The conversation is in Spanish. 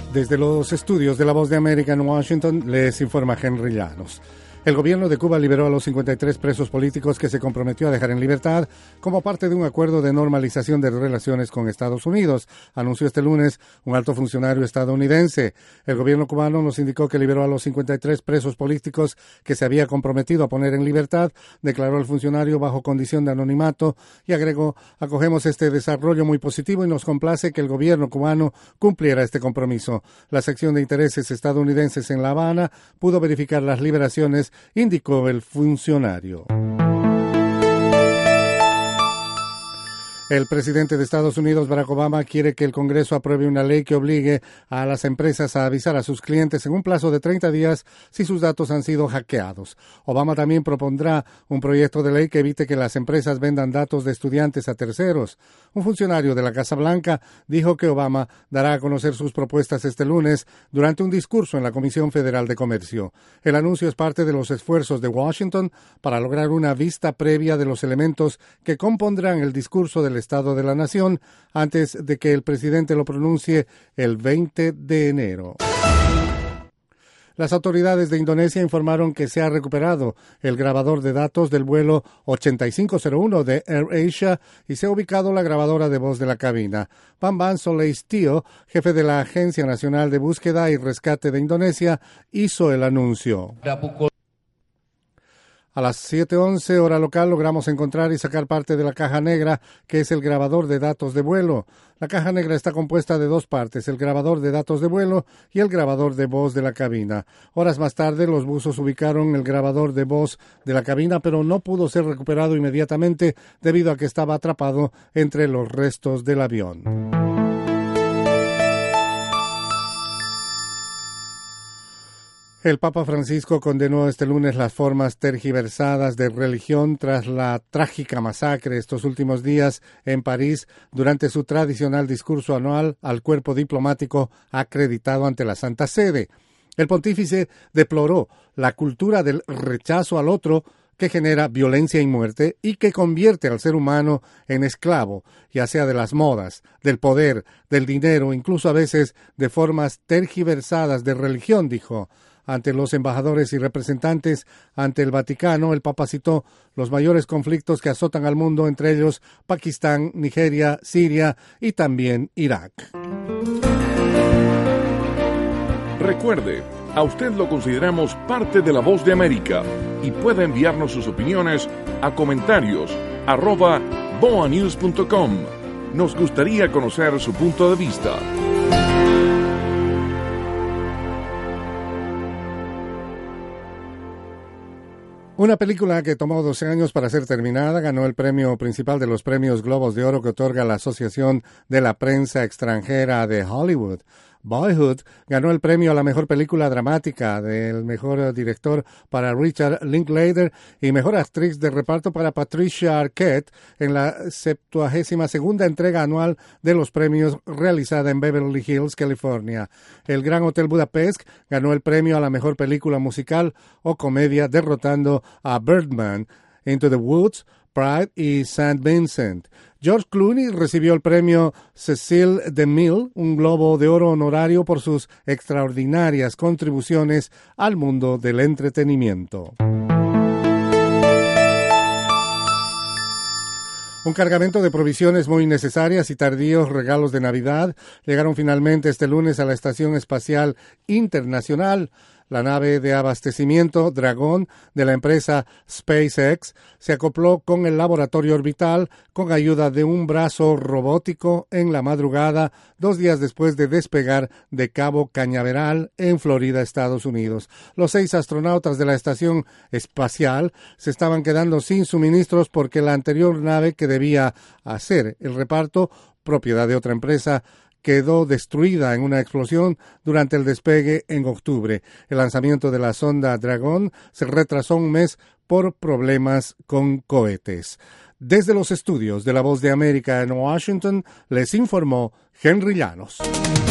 Desde los estudios de La Voz de América en Washington, les informa Henry Llanos. El gobierno de Cuba liberó a los 53 presos políticos que se comprometió a dejar en libertad como parte de un acuerdo de normalización de relaciones con Estados Unidos, anunció este lunes un alto funcionario estadounidense. El gobierno cubano nos indicó que liberó a los 53 presos políticos que se había comprometido a poner en libertad, declaró el funcionario bajo condición de anonimato y agregó: acogemos este desarrollo muy positivo y nos complace que el gobierno cubano cumpliera este compromiso. La sección de intereses estadounidenses en La Habana pudo verificar las liberaciones, indicó el funcionario. El presidente de Estados Unidos, Barack Obama, quiere que el Congreso apruebe una ley que obligue a las empresas a avisar a sus clientes en un plazo de 30 días si sus datos han sido hackeados. Obama también propondrá un proyecto de ley que evite que las empresas vendan datos de estudiantes a terceros. Un funcionario de la Casa Blanca dijo que Obama dará a conocer sus propuestas este lunes durante un discurso en la Comisión Federal de Comercio. El anuncio es parte de los esfuerzos de Washington para lograr una vista previa de los elementos que compondrán el discurso del Estado de la Nación antes de que el presidente lo pronuncie el 20 de enero. Las autoridades de Indonesia informaron que se ha recuperado el grabador de datos del vuelo 8501 de AirAsia y se ha ubicado la grabadora de voz de la cabina. Bambang Soleistio, jefe de la Agencia Nacional de Búsqueda y Rescate de Indonesia, hizo el anuncio. A las 7:11 hora local logramos encontrar y sacar parte de la caja negra, que es el grabador de datos de vuelo. La caja negra está compuesta de dos partes, el grabador de datos de vuelo y el grabador de voz de la cabina. Horas más tarde, los buzos ubicaron el grabador de voz de la cabina, pero no pudo ser recuperado inmediatamente debido a que estaba atrapado entre los restos del avión. El Papa Francisco condenó este lunes las formas tergiversadas de religión tras la trágica masacre estos últimos días en París durante su tradicional discurso anual al cuerpo diplomático acreditado ante la Santa Sede. El pontífice deploró la cultura del rechazo al otro que genera violencia y muerte y que convierte al ser humano en esclavo, ya sea de las modas, del poder, del dinero, incluso a veces de formas tergiversadas de religión, dijo. Ante los embajadores y representantes ante el Vaticano, el Papa citó los mayores conflictos que azotan al mundo, entre ellos Pakistán, Nigeria, Siria y también Irak. Recuerde, a usted lo consideramos parte de La Voz de América y puede enviarnos sus opiniones a comentarios@boanews.com. Nos gustaría conocer su punto de vista. Una película que tomó 12 años para ser terminada ganó el premio principal de los premios Globos de Oro que otorga la Asociación de la Prensa Extranjera de Hollywood. Boyhood ganó el premio a la mejor película dramática, del mejor director para Richard Linklater y mejor actriz de reparto para Patricia Arquette en la 72ª entrega anual de los premios realizada en Beverly Hills, California. El Gran Hotel Budapest ganó el premio a la mejor película musical o comedia, derrotando a Birdman, Into the Woods, Pride y St. Vincent. George Clooney recibió el premio Cecil DeMille, un Globo de Oro honorario por sus extraordinarias contribuciones al mundo del entretenimiento. Un cargamento de provisiones muy necesarias y tardíos regalos de Navidad llegaron finalmente este lunes a la Estación Espacial Internacional. La nave de abastecimiento Dragon de la empresa SpaceX se acopló con el laboratorio orbital con ayuda de un brazo robótico en la madrugada, 2 días después de despegar de Cabo Cañaveral en Florida, Estados Unidos. Los 6 astronautas de la estación espacial se estaban quedando sin suministros porque la anterior nave que debía hacer el reparto, propiedad de otra empresa, quedó destruida en una explosión durante el despegue en octubre. El lanzamiento de la sonda Dragon se retrasó un mes por problemas con cohetes. Desde los estudios de La Voz de América en Washington, les informó Henry Llanos.